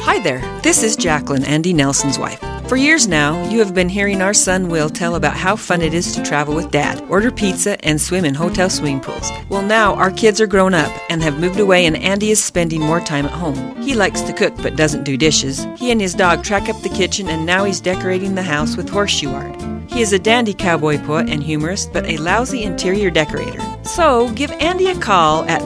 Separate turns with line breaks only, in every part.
Hi there, this is Jacqueline, Andy Nelson's wife. For years now, you have been hearing our son Will tell about how fun it is to travel with Dad, order pizza, and swim in hotel swimming pools. Well, now our kids are grown up and have moved away, and Andy is spending more time at home. He likes to cook but doesn't do dishes. He and his dog track up the kitchen, and now he's decorating the house with horseshoe art. He is a dandy cowboy poet and humorist, but a lousy interior decorator. So, give Andy a call at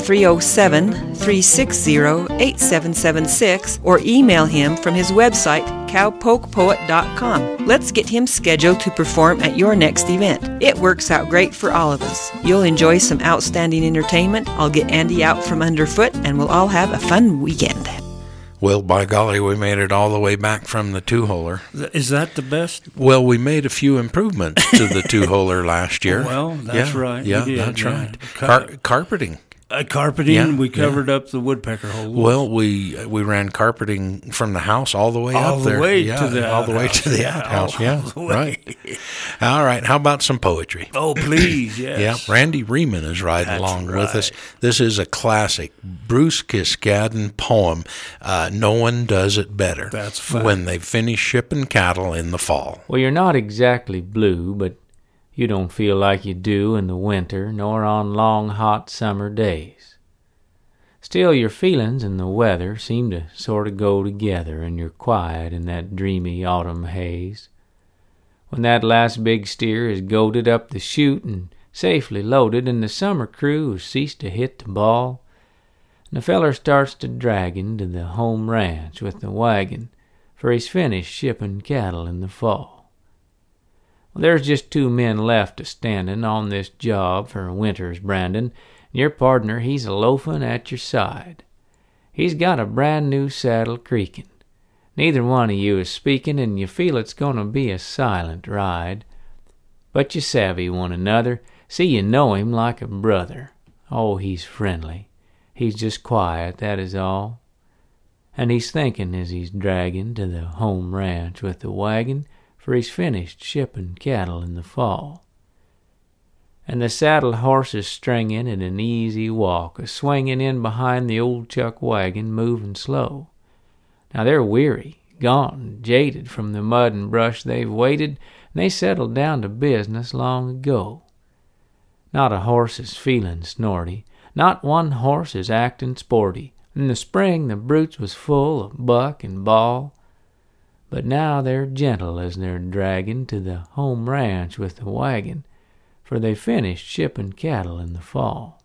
307-360-8776 or email him from his website, cowpokepoet.com. Let's get him scheduled to perform at your next event. It works out great for all of us. You'll enjoy some outstanding entertainment. I'll get Andy out from underfoot, and we'll all have a fun weekend.
Well, by golly, we made it all the way back from the two-holer.
Is that the best?
Well, we made a few improvements to the two-holer last year.
Well, that's right.
Yeah, that's right. Carpeting.
Carpeting, we covered up the woodpecker hole.
Well, we ran carpeting from the house all the way up there.
All the way to the
outhouse. Yeah, right. All right, how about some poetry?
Oh, please, yes.
Yeah, Randy Riemann is riding along with us. This is a classic Bruce Kiskaden poem, No One Does It Better.
That's fun.
When they finish shipping cattle in the fall.
Well, you're not exactly blue, but you don't feel like you do in the winter nor on long, hot summer days. Still, your feelings and the weather seem to sort of go together, and you're quiet in that dreamy autumn haze. When that last big steer is goaded up the chute and safely loaded, and the summer crew has ceased to hit the ball, and the feller starts to draggin' to the home ranch with the wagon, for he's finished shipping cattle in the fall. Well, there's just two men left a-standin' on this job for winter's brandin', and your pardner, he's a-loafin' at your side. He's got a brand-new saddle creakin'. Neither one of you is speakin', and you feel it's gonna be a silent ride. But you savvy one another, see you know him like a brother. Oh, he's friendly. He's just quiet, that is all. And he's thinkin' as he's draggin' to the home ranch with the wagon, for he's finished shipping cattle in the fall. And the saddle horse is stringin' at an easy walk, a-swingin' in behind the old chuck wagon, movin' slow. Now they're weary, gaunt, and jaded from the mud and brush they've waded, and they settled down to business long ago. Not a horse is feelin' snorty, not one horse is actin' sporty. In the spring the brutes was full of buck and ball, but now they're gentle as they're draggin' to the home ranch with the wagon, for they finished shipping cattle in the fall.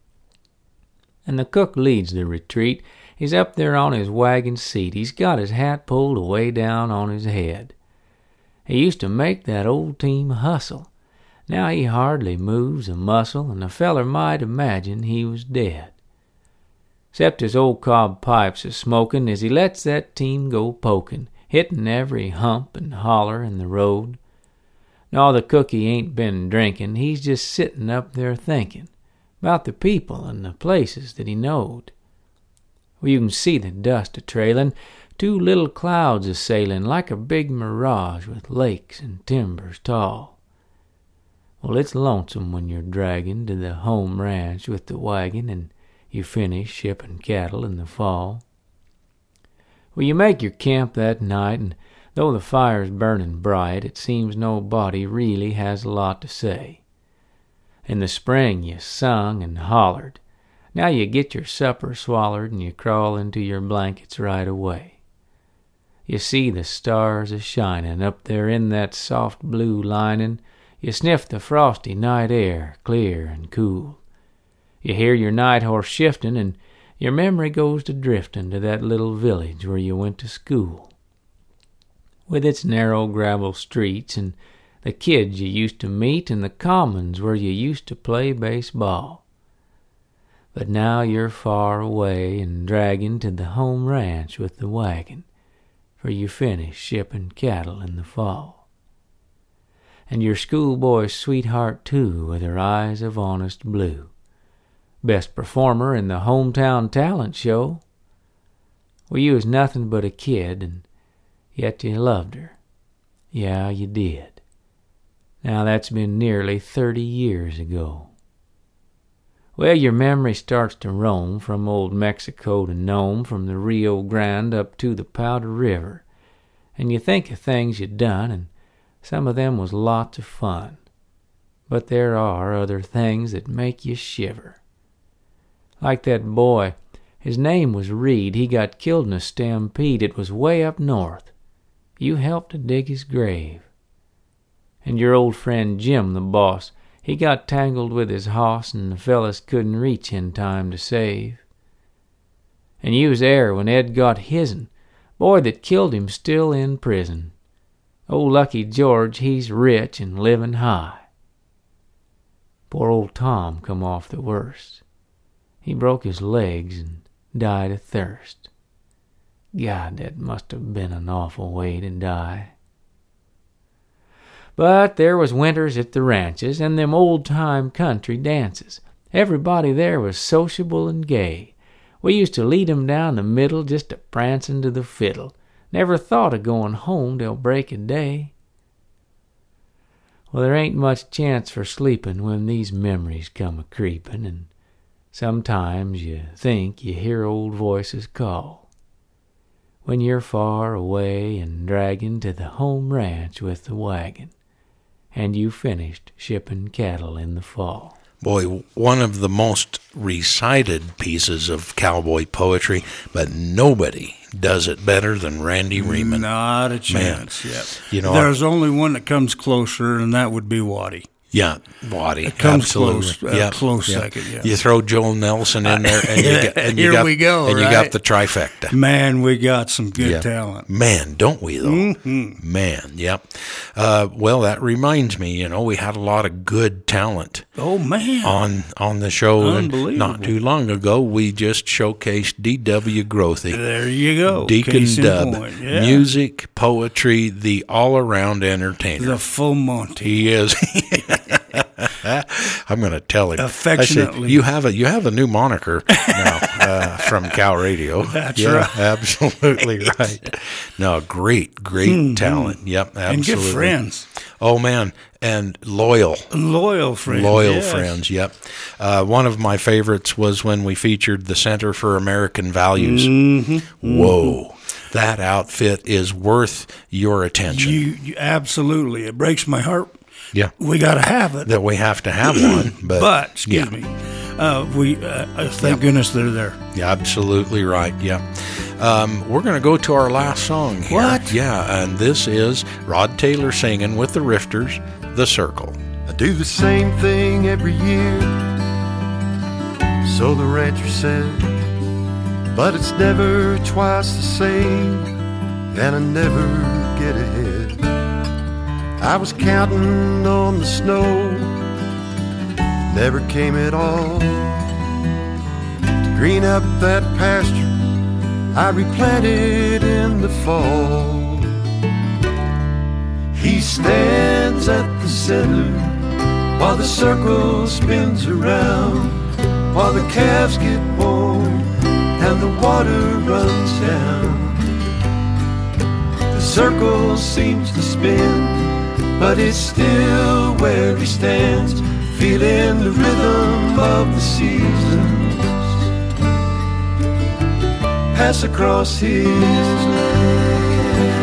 And the cook leads the retreat. He's up there on his wagon seat. He's got his hat pulled away down on his head. He used to make that old team hustle. Now he hardly moves a muscle, and a feller might imagine he was dead. 'Cept his old cob pipes a smokin' as he lets that team go pokin', hittin' every hump and holler in the road. No, the cookie ain't been drinkin', he's just sittin' up there thinkin' about the people and the places that he knowed. Well, you can see the dust a-trailin', two little clouds a-sailin' like a big mirage with lakes and timbers tall. Well, it's lonesome when you're draggin' to the home ranch with the wagon and you finish shipping cattle in the fall. Well, you make your camp that night, and though the fire's burnin' bright, it seems nobody really has a lot to say. In the spring you sung and hollered. Now you get your supper swallered and you crawl into your blankets right away. You see the stars a-shinin' up there in that soft blue linin'. You sniff the frosty night air, clear and cool. You hear your night horse shiftin', and your memory goes to driftin' to that little village where you went to school, with its narrow gravel streets and the kids you used to meet and the commons where you used to play baseball. But now you're far away and draggin' to the home ranch with the wagon, for you finished shipping cattle in the fall. And your schoolboy sweetheart, too, with her eyes of honest blue, best performer in the hometown talent show. Well, you was nothing but a kid, and yet you loved her. Yeah, you did. Now that's been nearly 30 years ago. Well, your memory starts to roam from old Mexico to Nome, from the Rio Grande up to the Powder River, and you think of things you done, and some of them was lots of fun. But there are other things that make you shiver. Like that boy, his name was Reed. He got killed in a stampede. It was way up north. You helped to dig his grave. And your old friend Jim, the boss, he got tangled with his hoss, and the fellas couldn't reach in time to save. And you was there when Ed got his'n. Boy that killed him still in prison. Old Lucky George, he's rich and living high. Poor old Tom come off the worst. He broke his legs and died of thirst. God, that must have been an awful way to die. But there was winters at the ranches and them old-time country dances. Everybody there was sociable and gay. We used to lead 'em down the middle just a prancing to the fiddle. Never thought of going home till break of day. Well, there ain't much chance for sleepin' when these memories come a-creepin', and sometimes you think you hear old voices call. When you're far away and draggin' to the home ranch with the wagon, and you finished shipping cattle in the fall.
Boy, one of the most recited pieces of cowboy poetry, but nobody does it better than Randy Reman.
Not a chance. Yep.
You know,
there's only one that comes closer, and that would be Waddy.
Yeah, Waddy.
It comes
absolutely.
close second. Yeah.
You throw Joel Nelson in there, and you got,
we go.
And
right?
you got the trifecta.
Man, we got some good talent.
Man, don't we though?
Mm-hmm.
Man, yep. Well, that reminds me. You know, we had a lot of good talent.
Oh man,
on the show.
Unbelievable.
Not too long ago, we just showcased D.W. Grothy.
There you go.
Deacon
Case in
Dub.
point. Yeah.
Music, poetry, the all-around entertainer.
The full Monty.
He is. I'm going to tell him.
Affectionately.
I said, you have a new moniker now from Cal Radio.
That's right.
Absolutely right. No, great talent. Yep, absolutely.
And good friends.
Oh, man. And loyal
friends.
Yes. Friends, yep. One of my favorites was when we featured the Center for American Values.
Mm-hmm.
Whoa. That outfit is worth your attention.
You absolutely. It breaks my heart.
Yeah.
We got to have it.
That we have to have one. But
excuse me. Thank goodness they're there.
Yeah, absolutely right. Yeah. We're going to go to our last song here.
What?
Yeah, and this is Rod Taylor singing with the Rifters, The Circle.
I do the same thing every year, so the rancher said, but it's never twice the same, and I never get ahead. I was counting on the snow, never came at all. To green up that pasture I replanted in the fall. He stands at the center while the circle spins around, while the calves get born and the water runs down. The circle seems to spin, but it's still where he stands, feeling the rhythm of the seasons pass across his land.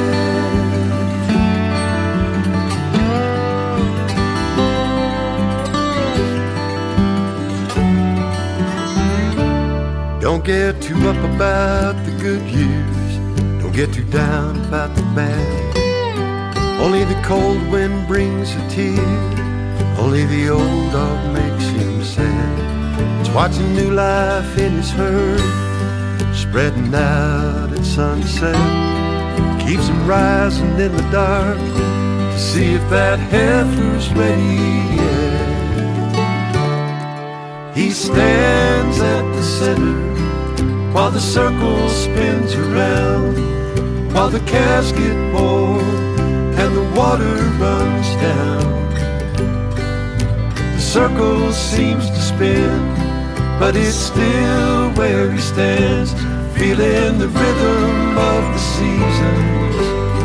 Don't get too up about the good years, don't get too down about the bad. Only the cold wind brings a tear, only the old dog makes him sad. It's watching new life in his herd spreading out at sunset, keeps him rising in the dark to see if that heifer's ready yet. He stands at the center while the circle spins around, while the calves get born and the water runs down. The circle seems to spin, but it's still where he stands, feeling the rhythm of the seasons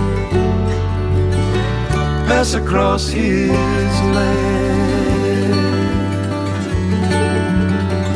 pass across his land.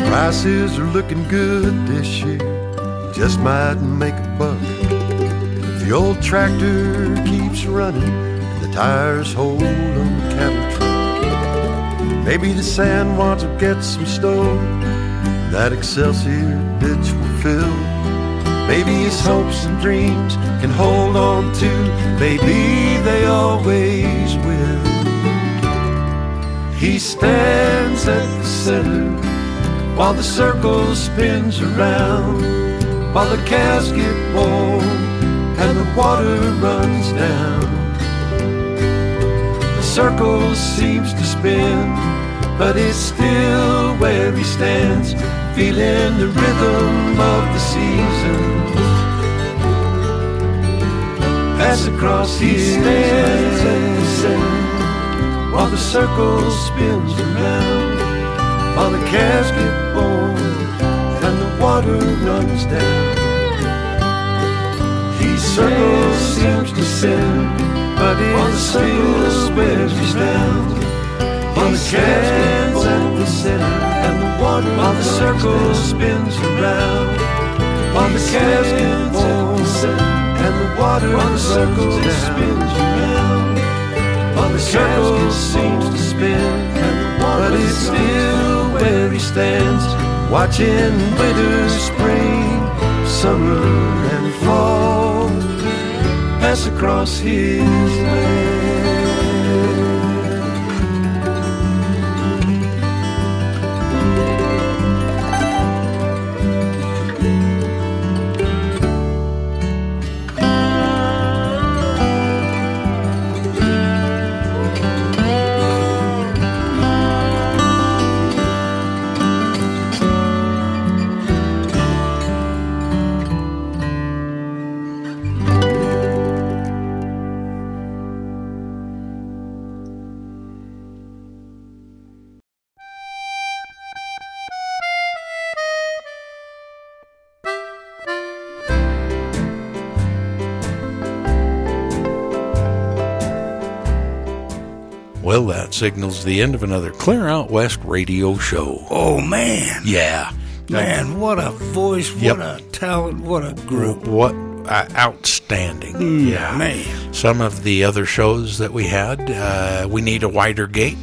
Prices are looking good this year, just might make a buck. If the old tractor keeps running and the tires hold on the cattle truck, maybe the sandwats will get some stone, that Excelsior ditch will fill. Maybe his hopes and dreams can hold on to, maybe they always will. He stands at the center while the circle spins around, while the calves get warm and the water runs down. The circle seems to spin, but it's still where he stands, feeling the rhythm of the seasons. Pass across his stands at the center while the circle spins around, while the calves get born and the water runs down. His circle seems to spin, but it still where he stands. While the calves get born at the center and the water, while the circle spins around, while the calves get born and the water, while the circle spins around, while the circle seems to spin and the water, but it's still where he stands, watching winter, spring, summer, and fall pass across his land.
Well, that signals the end of another Clear Out West radio show.
Oh, man.
Yeah.
Man, what a voice,
Yep.
what a talent, what a group.
What outstanding.
Yeah, man.
Some of the other shows that we had, We Need a Wider Gate.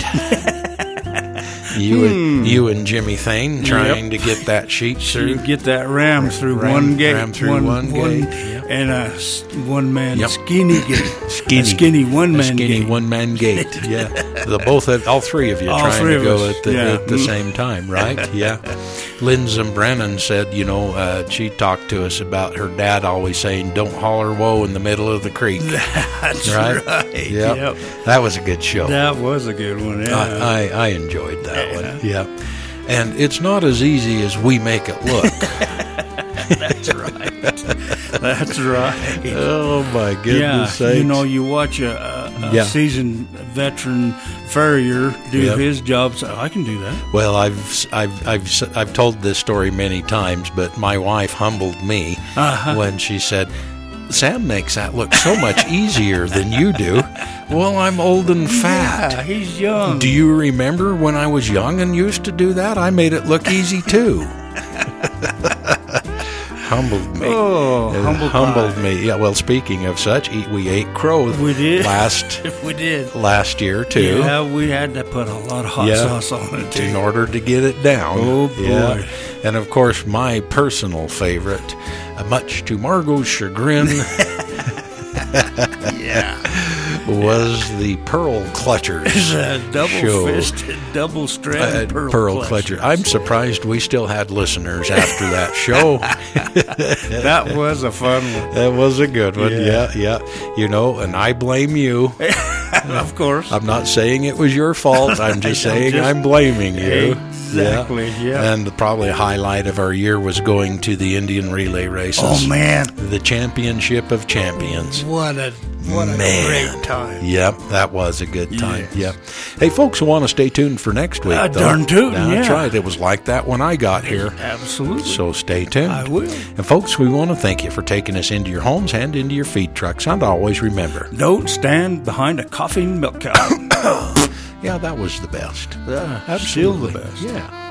You and Jimmy Thane trying to get that sheet through.
You get that ram through one gate.
Ram through one gate. Yep.
And a one-man
Yep.
skinny gate.
Skinny.
A skinny one-man
Skinny
gate.
one-man gate. Yeah. All three of you
All
trying
three
to
of
go
us,
at the,
yeah.
at the same time, right? Yeah. Lynn Brennan said, she talked to us about her dad always saying, "Don't holler whoa in the middle of the creek."
That's
right.
right.
Yep. That was a good show.
That was a good one, yeah.
I enjoyed that one. Yeah. And it's not as easy as we make it look.
That's right. That's right.
Oh, my goodness sakes.
You watch a seasoned veteran farrier do
Yep.
his job, so I can do that.
Well, I've told this story many times, but my wife humbled me when she said, "Sam makes that look so much easier than you do." Well, I'm old and fat.
Yeah, he's young.
Do you remember when I was young and used to do that? I made it look easy too. Humbled me.
Oh,
humbled me. Yeah. Well, speaking of such, we ate crow.
We did.
We
did.
last year too.
Yeah, we had to put a lot of hot sauce on it too.
In order to get it down.
Oh, boy.
Yeah. And of course, my personal favorite, much to Margot's chagrin, was the Pearl Clutchers.
It's a
show.
double-fisted, double-stranded
Pearl Clutcher. I'm surprised we still had listeners after that show.
That was a fun one.
That was a good one.
Yeah.
Yeah. And I blame you.
Of course.
I'm not saying it was your fault. I'm just saying I'm blaming you.
Exactly, yeah.
And probably a highlight of our year was going to the Indian relay races.
Oh, man.
The championship of champions.
What a great time.
Yep, that was a good time.
Yes.
Yep. Hey, folks want to stay tuned for next week, though.
Darn tootin',
That's
yeah.
right. It was like that when I got here.
Absolutely.
So stay tuned.
I will.
And, folks, we want to thank you for taking us into your homes and into your feed trucks. And always remember,
Don't stand behind a coughing milk cow.
yeah, that was the best.
Still the best.
Yeah.